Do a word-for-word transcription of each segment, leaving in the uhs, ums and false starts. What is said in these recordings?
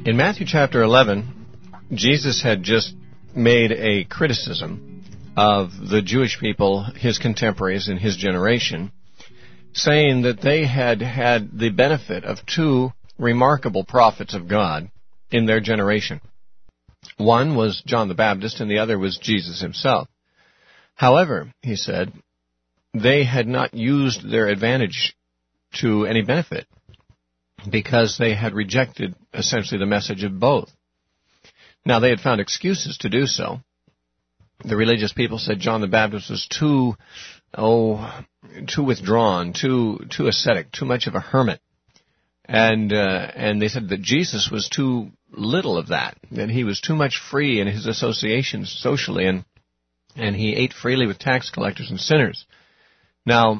In Matthew chapter eleven, Jesus had just made a criticism of the Jewish people, his contemporaries in his generation, saying that they had had the benefit of two remarkable prophets of God in their generation. One was John the Baptist, and the other was Jesus himself. However, he said, they had not used their advantage to any benefit because they had rejected essentially the message of both. Now, they had found excuses to do so. The religious people said John the Baptist was too, oh, too withdrawn, too too ascetic, too much of a hermit. And uh, and they said that Jesus was too little of that, that he was too much free in his associations socially, and and he ate freely with tax collectors and sinners. Now,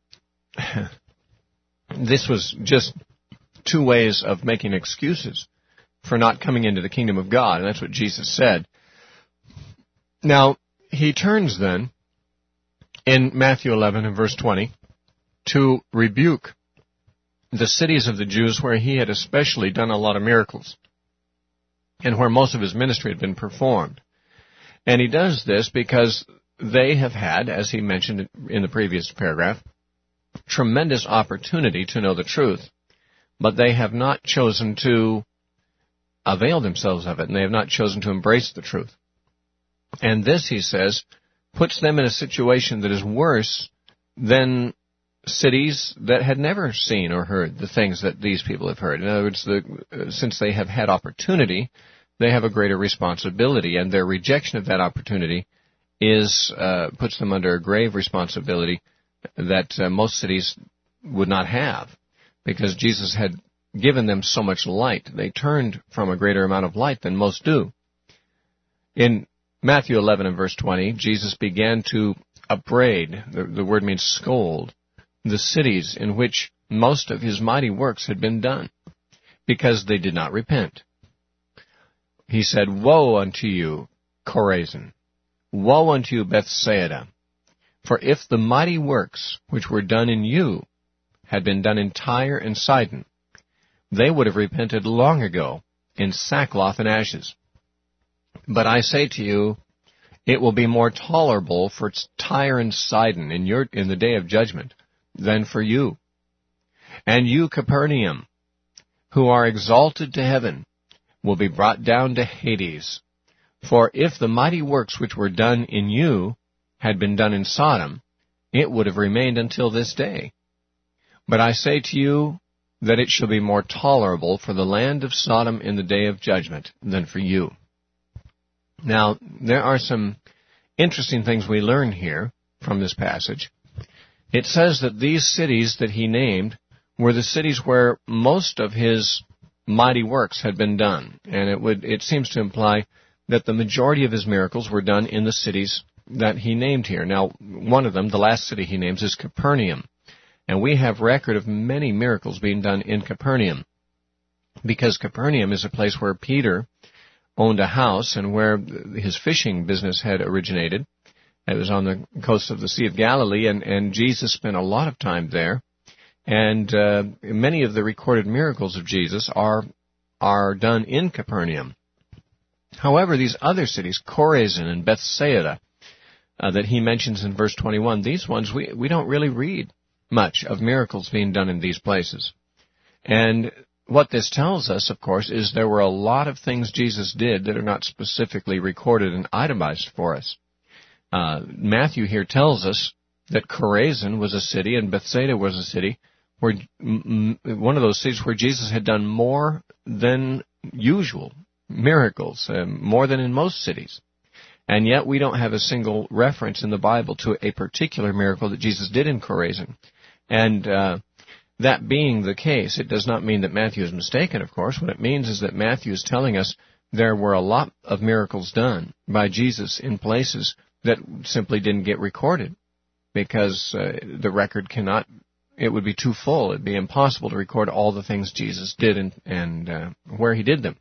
this was just two ways of making excuses for not coming into the kingdom of God, and that's what Jesus said. Now, he turns then, in Matthew eleven and verse twenty, to rebuke the cities of the Jews where he had especially done a lot of miracles, and where most of his ministry had been performed. And he does this because they have had, as he mentioned in the previous paragraph, tremendous opportunity to know the truth, but they have not chosen to avail themselves of it, and they have not chosen to embrace the truth. And this, he says, puts them in a situation that is worse than cities that had never seen or heard the things that these people have heard. In other words, the, since they have had opportunity, they have a greater responsibility, and their rejection of that opportunity is uh, puts them under a grave responsibility that uh, most cities would not have, because Jesus had given them so much light. They turned from a greater amount of light than most do. In Matthew eleven and verse twenty, Jesus began to upbraid, the, the word means scold, the cities in which most of his mighty works had been done, because they did not repent. He said, "Woe unto you, Chorazin! Woe unto you, Bethsaida! For if the mighty works which were done in you had been done in Tyre and Sidon, they would have repented long ago in sackcloth and ashes. But I say to you, it will be more tolerable for Tyre and Sidon in your in the day of judgment than for you. And you, Capernaum, who are exalted to heaven, will be brought down to Hades. For if the mighty works which were done in you had been done in Sodom, it would have remained until this day. But I say to you that it shall be more tolerable for the land of Sodom in the day of judgment than for you." Now, there are some interesting things we learn here from this passage. It says that these cities that he named were the cities where most of his mighty works had been done, and it would it seems to imply that the majority of his miracles were done in the cities that he named here. Now, one of them, the last city he names, is Capernaum. And we have record of many miracles being done in Capernaum, because Capernaum is a place where Peter owned a house and where his fishing business had originated. It was on the coast of the Sea of Galilee, and, and Jesus spent a lot of time there. And uh, many of the recorded miracles of Jesus are are done in Capernaum. However, these other cities, Chorazin and Bethsaida, uh, that he mentions in verse twenty-one, these ones we, we don't really read much of miracles being done in these places. And what this tells us, of course, is there were a lot of things Jesus did that are not specifically recorded and itemized for us. Uh, Matthew here tells us that Chorazin was a city and Bethsaida was a city, where m- one of those cities where Jesus had done more than usual miracles, uh, more than in most cities. And yet we don't have a single reference in the Bible to a particular miracle that Jesus did in Chorazin. And uh, that being the case, it does not mean that Matthew is mistaken, of course. What it means is that Matthew is telling us there were a lot of miracles done by Jesus in places that simply didn't get recorded, because uh, the record cannot, it would be too full. It would be impossible to record all the things Jesus did and, and uh, where he did them.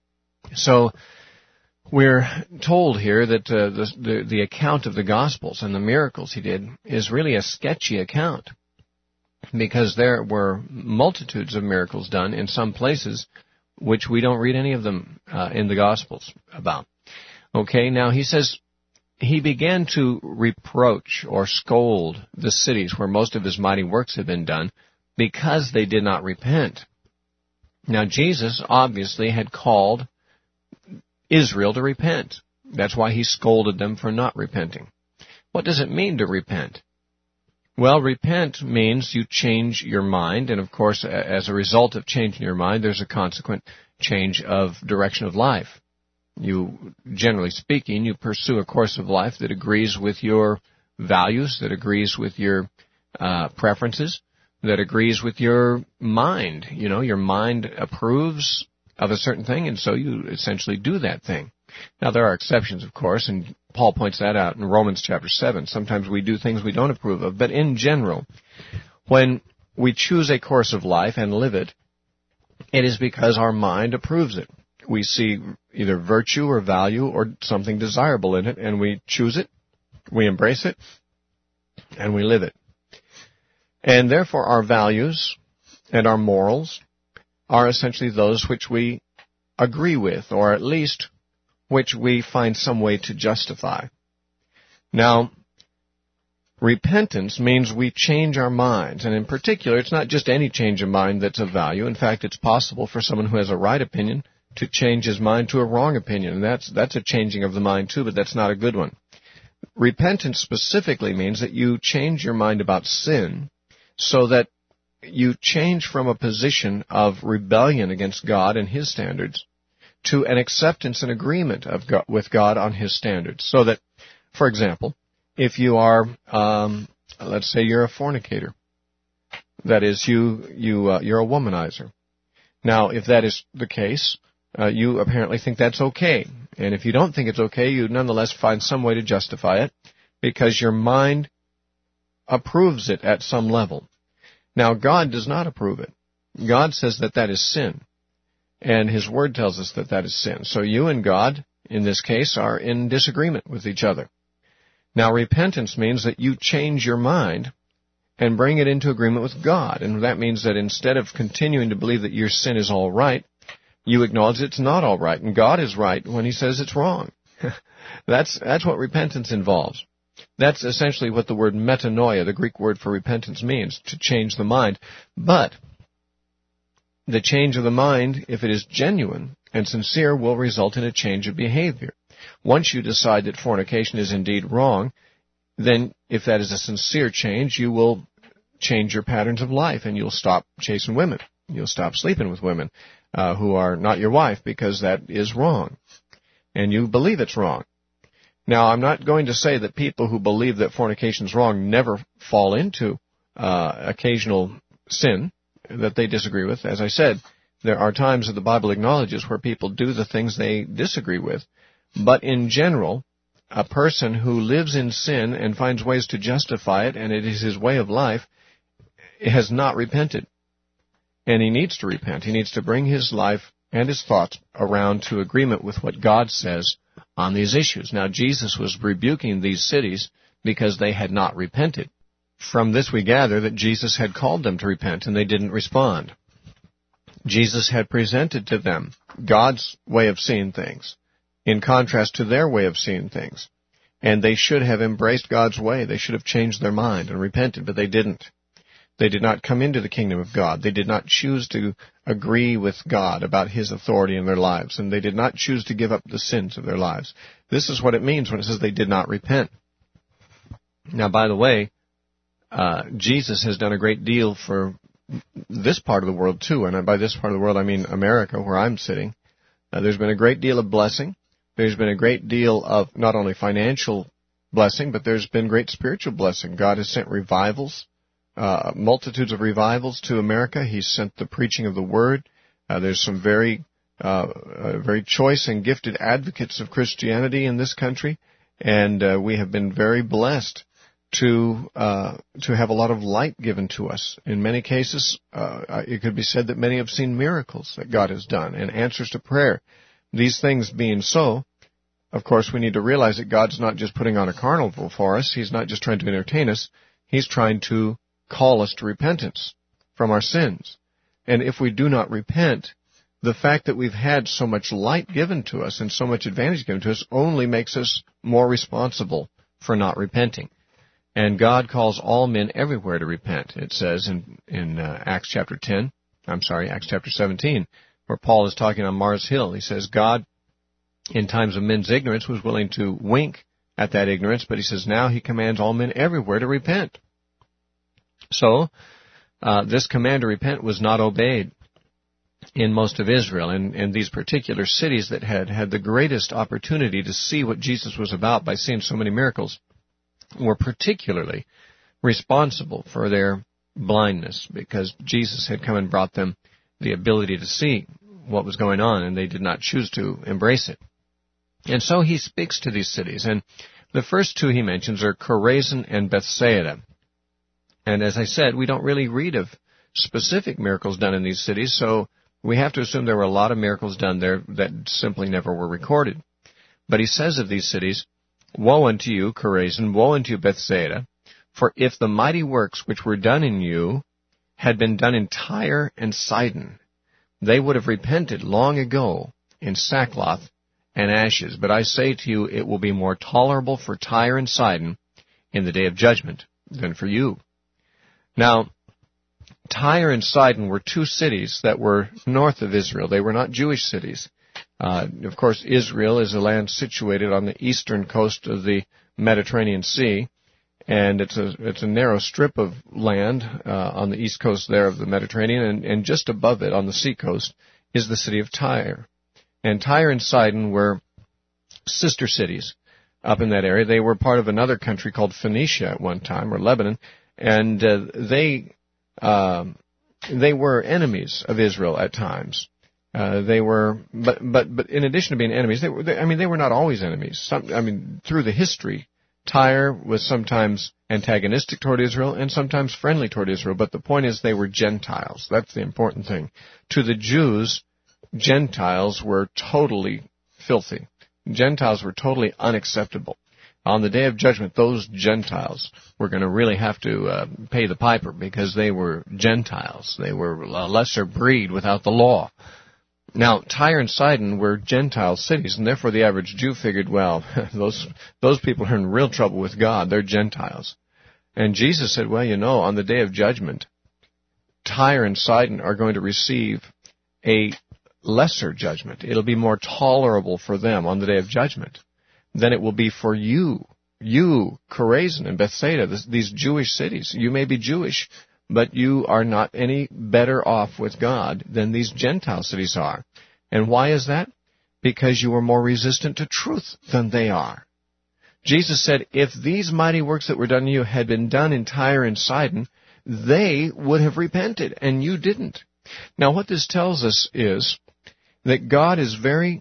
So we're told here that uh, the, the, the account of the Gospels and the miracles he did is really a sketchy account, because there were multitudes of miracles done in some places which we don't read any of them uh, in the Gospels about. Okay, now he says he began to reproach or scold the cities where most of his mighty works had been done because they did not repent. Now, Jesus obviously had called Israel to repent. That's why he scolded them for not repenting. What does it mean to repent? Well, repent means you change your mind, and of course, as a result of changing your mind, there's a consequent change of direction of life. You, generally speaking, you pursue a course of life that agrees with your values, that agrees with your uh, preferences, that agrees with your mind. You know, your mind approves of a certain thing, and so you essentially do that thing. Now, there are exceptions, of course, and Paul points that out in Romans chapter seven. Sometimes we do things we don't approve of, but in general, when we choose a course of life and live it, it is because our mind approves it. We see either virtue or value or something desirable in it, and we choose it, we embrace it, and we live it. And therefore, our values and our morals are essentially those which we agree with, or at least which we find some way to justify. Now, repentance means we change our minds, and in particular, it's not just any change of mind that's of value. In fact, it's possible for someone who has a right opinion to change his mind to a wrong opinion, and that's that's a changing of the mind too, but that's not a good one. Repentance specifically means that you change your mind about sin so that you change from a position of rebellion against God and His standards to an acceptance and agreement of God, with God on His standards. So that, for example, if you are, um, let's say you're a fornicator, that is, you, you, uh, you're a womanizer. Now, if that is the case, uh, you apparently think that's okay. And if you don't think it's okay, you nonetheless find some way to justify it because your mind approves it at some level. Now, God does not approve it. God says that that is sin. And His Word tells us that that is sin. So you and God, in this case, are in disagreement with each other. Now, repentance means that you change your mind and bring it into agreement with God. And that means that instead of continuing to believe that your sin is all right, you acknowledge it's not all right. And God is right when He says it's wrong. that's, that's what repentance involves. That's essentially what the word metanoia, the Greek word for repentance, means, to change the mind. But the change of the mind, if it is genuine and sincere, will result in a change of behavior. Once you decide that fornication is indeed wrong, then if that is a sincere change, you will change your patterns of life and you'll stop chasing women. You'll stop sleeping with women uh, who are not your wife because that is wrong. And you believe it's wrong. Now, I'm not going to say that people who believe that fornication is wrong never fall into uh, occasional sin that they disagree with. As I said, there are times that the Bible acknowledges where people do the things they disagree with. But in general, a person who lives in sin and finds ways to justify it, and it is his way of life, has not repented. And he needs to repent. He needs to bring his life and his thoughts around to agreement with what God says on these issues. Now, Jesus was rebuking these cities because they had not repented. From this we gather that Jesus had called them to repent and they didn't respond. Jesus had presented to them God's way of seeing things in contrast to their way of seeing things. And they should have embraced God's way. They should have changed their mind and repented, but they didn't. They did not come into the kingdom of God. They did not choose to agree with God about His authority in their lives, and they did not choose to give up the sins of their lives. This is what it means when it says they did not repent. Now, by the way, uh, Jesus has done a great deal for this part of the world, too, and by this part of the world, I mean America, where I'm sitting. Uh, there's been a great deal of blessing. There's been a great deal of not only financial blessing, but there's been great spiritual blessing. God has sent revivals. Uh, multitudes of revivals to America. He's sent the preaching of the Word. Uh, there's some very, uh, uh, very choice and gifted advocates of Christianity in this country, and uh, we have been very blessed to uh, to have a lot of light given to us. In many cases, uh, it could be said that many have seen miracles that God has done and answers to prayer. These things being so, of course, we need to realize that God's not just putting on a carnival for us. He's not just trying to entertain us. He's trying to call us to repentance from our sins. And if we do not repent, the fact that we've had so much light given to us and so much advantage given to us only makes us more responsible for not repenting. And God calls all men everywhere to repent. It says in, in uh, Acts chapter ten, I'm sorry, Acts chapter seventeen, where Paul is talking on Mars Hill. He says, God, in times of men's ignorance, was willing to wink at that ignorance, but he says now he commands all men everywhere to repent. So, uh, this command to repent was not obeyed in most of Israel, and, and these particular cities that had had the greatest opportunity to see what Jesus was about by seeing so many miracles were particularly responsible for their blindness, because Jesus had come and brought them the ability to see what was going on, and they did not choose to embrace it. And so he speaks to these cities, and the first two he mentions are Chorazin and Bethsaida. And as I said, we don't really read of specific miracles done in these cities, so we have to assume there were a lot of miracles done there that simply never were recorded. But he says of these cities, Woe unto you, Chorazin, woe unto you, Bethsaida, for if the mighty works which were done in you had been done in Tyre and Sidon, they would have repented long ago in sackcloth and ashes. But I say to you, it will be more tolerable for Tyre and Sidon in the day of judgment than for you. Now, Tyre and Sidon were two cities that were north of Israel. They were not Jewish cities. Uh, of course, Israel is a land situated on the eastern coast of the Mediterranean Sea, and it's a it's a narrow strip of land uh, on the east coast there of the Mediterranean, and, and just above it on the sea coast is the city of Tyre. And Tyre and Sidon were sister cities up in that area. They were part of another country called Phoenicia at one time, or Lebanon, and uh, they uh, they were enemies of Israel at times. Uh, they were, but but but in addition to being enemies, they were. They, I mean, they were not always enemies. Some, I mean, through the history, Tyre was sometimes antagonistic toward Israel and sometimes friendly toward Israel. But the point is, they were Gentiles. That's the important thing. To the Jews, Gentiles were totally filthy. Gentiles were totally unacceptable. On the day of judgment, those Gentiles were going to really have to uh, pay the piper, because they were Gentiles. They were a lesser breed without the law. Now, Tyre and Sidon were Gentile cities, and therefore the average Jew figured, well, those those people are in real trouble with God. They're Gentiles. And Jesus said, well, you know, on the day of judgment, Tyre and Sidon are going to receive a lesser judgment. It'll be more tolerable for them on the day of judgment than it will be for you, you, Chorazin and Bethsaida, this, these Jewish cities. You may be Jewish, but you are not any better off with God than these Gentile cities are. And why is that? Because you are more resistant to truth than they are. Jesus said, if these mighty works that were done in you had been done in Tyre and Sidon, they would have repented, and you didn't. Now, what this tells us is that God is very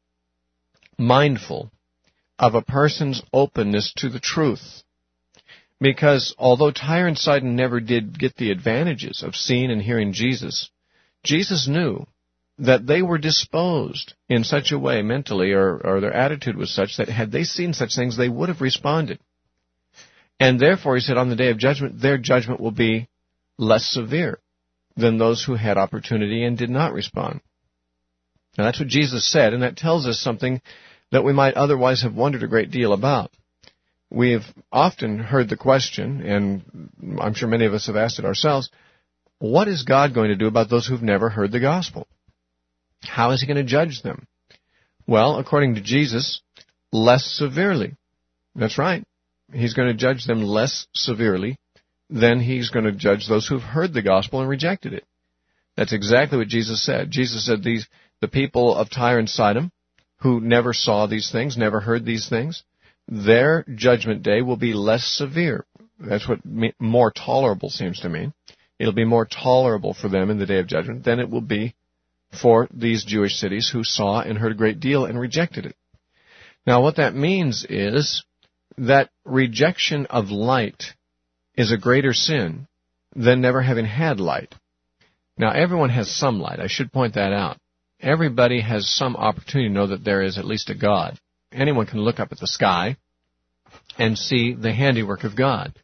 mindful of a person's openness to the truth. Because although Tyre and Sidon never did get the advantages of seeing and hearing Jesus, Jesus knew that they were disposed in such a way mentally, or, or their attitude was such that had they seen such things, they would have responded. And therefore, he said, on the day of judgment, their judgment will be less severe than those who had opportunity and did not respond. Now, that's what Jesus said, and that tells us something that we might otherwise have wondered a great deal about. We've often heard the question, and I'm sure many of us have asked it ourselves, what is God going to do about those who've never heard the gospel? How is he going to judge them? Well, according to Jesus, less severely. That's right. He's going to judge them less severely than he's going to judge those who've heard the gospel and rejected it. That's exactly what Jesus said. Jesus said these the people of Tyre and Sidon who never saw these things, never heard these things, their judgment day will be less severe. That's what more tolerable seems to mean. It'll be more tolerable for them in the day of judgment than it will be for these Jewish cities who saw and heard a great deal and rejected it. Now, what that means is that rejection of light is a greater sin than never having had light. Now, everyone has some light. I should point that out. Everybody has some opportunity to know that there is at least a God. Anyone can look up at the sky and see the handiwork of God.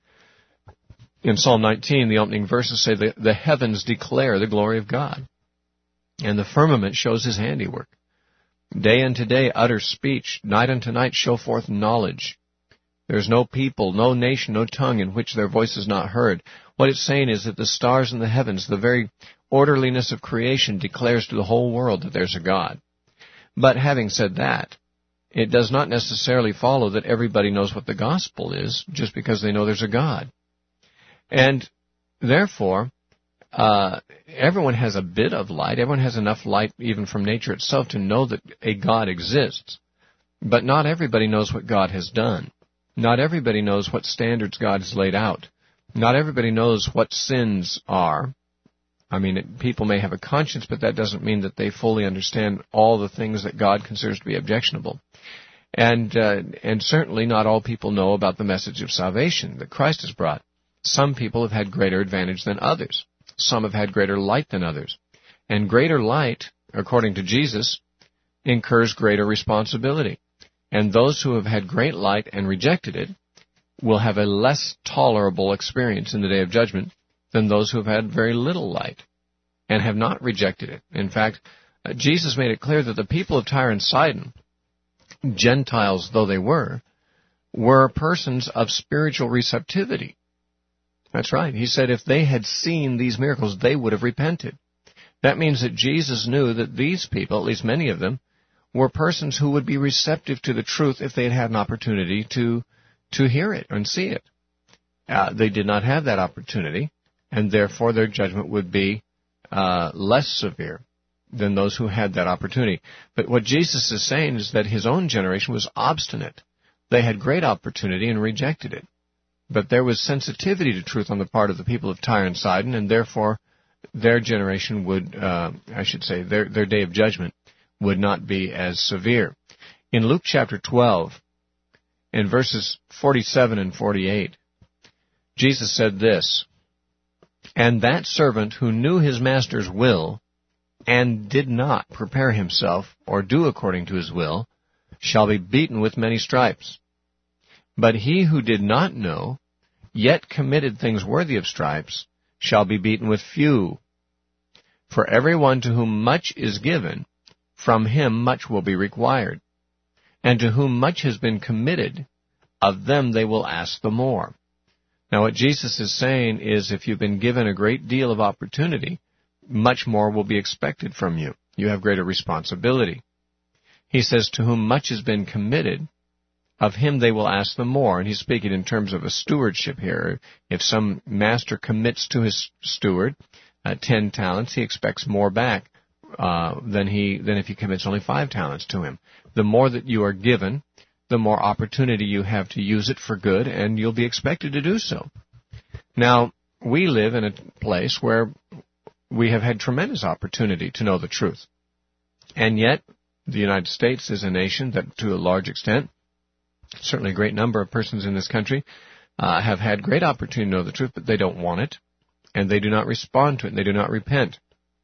In Psalm nineteen, the opening verses say that the heavens declare the glory of God. and the firmament shows his handiwork. Day unto day utter speech, night unto night show forth knowledge. There is no people, no nation, no tongue in which their voice is not heard. What it's saying is that the stars in the heavens, the very orderliness of creation, declares to the whole world that there's a God. But having said that, it does not necessarily follow that everybody knows what the gospel is just because they know there's a God. And therefore, uh, everyone has a bit of light. Everyone has enough light even from nature itself to know that a God exists. But not everybody knows what God has done. Not everybody knows what standards God has laid out. Not everybody knows what sins are. I mean, it, people may have a conscience, but that doesn't mean that they fully understand all the things that God considers to be objectionable. And uh, and certainly not all people know about the message of salvation that Christ has brought. Some people have had greater advantage than others. Some have had greater light than others. And greater light, according to Jesus, incurs greater responsibility. And those who have had great light and rejected it will have a less tolerable experience in the day of judgment than those who have had very little light and have not rejected it. In fact, uh, Jesus made it clear that the people of Tyre and Sidon, Gentiles though they were, were persons of spiritual receptivity. That's right. He said if they had seen these miracles, they would have repented. That means that Jesus knew that these people, at least many of them, were persons who would be receptive to the truth if they had had an opportunity to to hear it and see it. Uh, they did not have that opportunity, and therefore their judgment would be uh, less severe than those who had that opportunity. But what Jesus is saying is that his own generation was obstinate. They had great opportunity and rejected it. But there was sensitivity to truth on the part of the people of Tyre and Sidon, and therefore their generation would, uh, I should say, their, their day of judgment would not be as severe. In Luke chapter twelve, in verses forty-seven and forty-eight, Jesus said this, "And that servant who knew his master's will and did not prepare himself or do according to his will shall be beaten with many stripes. But he who did not know, yet committed things worthy of stripes, shall be beaten with few. For everyone to whom much is given, from him much will be required. And to whom much has been committed, of them they will ask the more." Now what Jesus is saying is if you've been given a great deal of opportunity, much more will be expected from you. You have greater responsibility. He says, to whom much has been committed, of him they will ask the more. And he's speaking in terms of a stewardship here. If some master commits to his steward uh, ten talents, he expects more back uh, than he than if he commits only five talents to him. The more that you are given, the more opportunity you have to use it for good, and you'll be expected to do so. Now, we live in a place where we have had tremendous opportunity to know the truth. And yet, the United States is a nation that, to a large extent, certainly a great number of persons in this country, uh, have had great opportunity to know the truth, but they don't want it, and they do not respond to it, and they do not repent.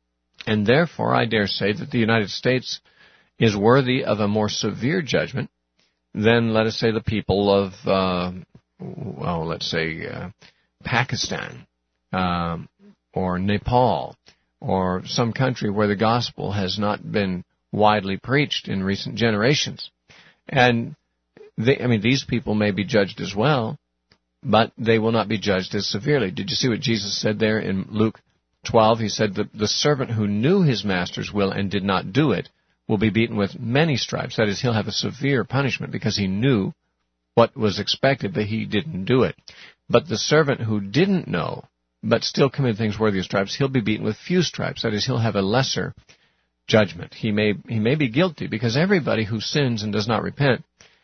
And therefore, I dare say that the United States is worthy of a more severe judgment than, let us say, the people of, uh, well, let's say, uh, Pakistan, um, or Nepal, or some country where the gospel has not been widely preached in recent generations. And, they, I mean, these people may be judged as well, but they will not be judged as severely. Did you see what Jesus said there in Luke twelve? He said, the, the servant who knew his master's will and did not do it will be beaten with many stripes. That is, he'll have a severe punishment because he knew what was expected, but he didn't do it. But the servant who didn't know, but still committed things worthy of stripes, he'll be beaten with few stripes. That is, he'll have a lesser judgment. He may he may be guilty, because everybody who sins and does not repent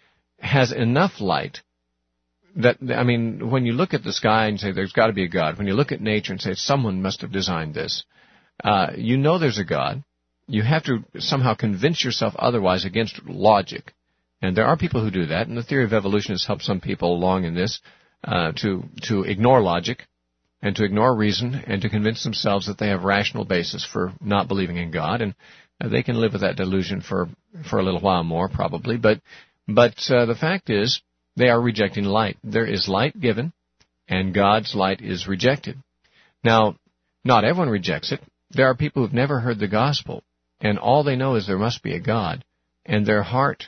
has enough light that, I mean, when you look at the sky and say there's got to be a God, when you look at nature and say someone must have designed this, uh, you know there's a God. You have to somehow convince yourself otherwise against logic. And there are people who do that, and the theory of evolution has helped some people along in this uh, to to ignore logic and to ignore reason and to convince themselves that they have rational basis for not believing in God, and uh, they can live with that delusion for for a little while more, probably. But but uh, the fact is, they are rejecting light. There is light given, and God's light is rejected. Now, not everyone rejects it. there are people who've never heard the gospel, and all they know is there must be a God, and their heart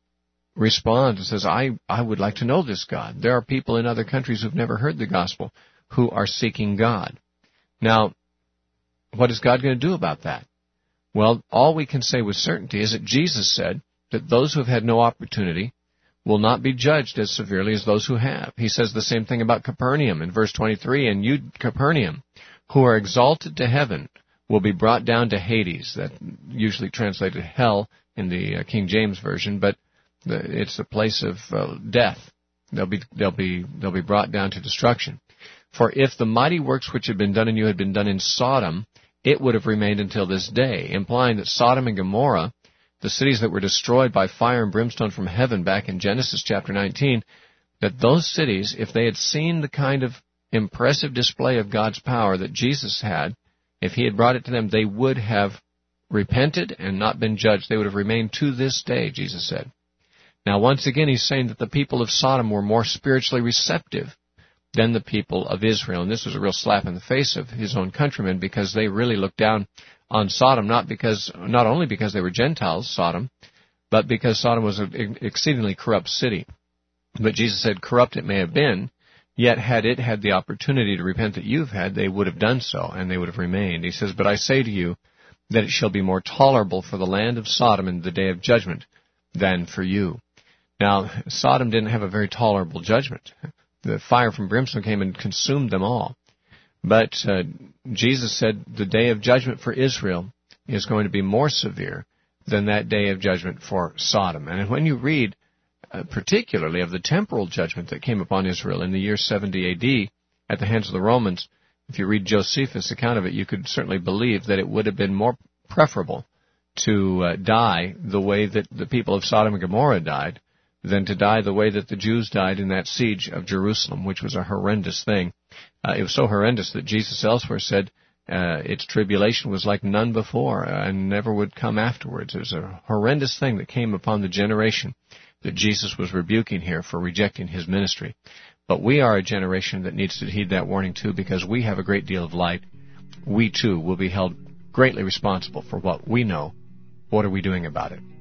responds and says, I, I would like to know this God. There are people in other countries who've never heard the gospel who are seeking God. Now, what is God going to do about that? Well, all we can say with certainty is that Jesus said that those who have had no opportunity will not be judged as severely as those who have. He says the same thing about Capernaum in verse twenty-three, and you, Capernaum, who are exalted to heaven, will be brought down to Hades. That usually translated hell in the uh, King James Version, but the, it's a place of uh, death. They'll be, they'll be, they'll be brought down to destruction. For if the mighty works which had been done in you had been done in Sodom, it would have remained until this day, implying that Sodom and Gomorrah, the cities that were destroyed by fire and brimstone from heaven back in Genesis chapter nineteen, that those cities, if they had seen the kind of impressive display of God's power that Jesus had, if he had brought it to them, they would have repented and not been judged. They would have remained to this day, Jesus said. Now, once again, he's saying that the people of Sodom were more spiritually receptive than the people of Israel. And this was a real slap in the face of his own countrymen, because they really looked down on Sodom, not because, not only because they were Gentiles, Sodom, but because Sodom was an exceedingly corrupt city. But Jesus said, corrupt it may have been, yet had it had the opportunity to repent that you've had, they would have done so, and they would have remained. He says, but I say to you that it shall be more tolerable for the land of Sodom in the day of judgment than for you. Now, Sodom didn't have a very tolerable judgment. The fire from brimstone came and consumed them all. But uh, Jesus said the day of judgment for Israel is going to be more severe than that day of judgment for Sodom. And when you read uh, particularly of the temporal judgment that came upon Israel in the year seventy A D at the hands of the Romans, if you read Josephus' account of it, you could certainly believe that it would have been more preferable to uh, die the way that the people of Sodom and Gomorrah died than to die the way that the Jews died in that siege of Jerusalem, which was a horrendous thing. Uh, it was so horrendous that Jesus elsewhere said uh, its tribulation was like none before uh, and never would come afterwards. It was a horrendous thing that came upon the generation that Jesus was rebuking here for rejecting his ministry. But we are a generation that needs to heed that warning too, because we have a great deal of light. We too will be held greatly responsible for what we know. What are we doing about it?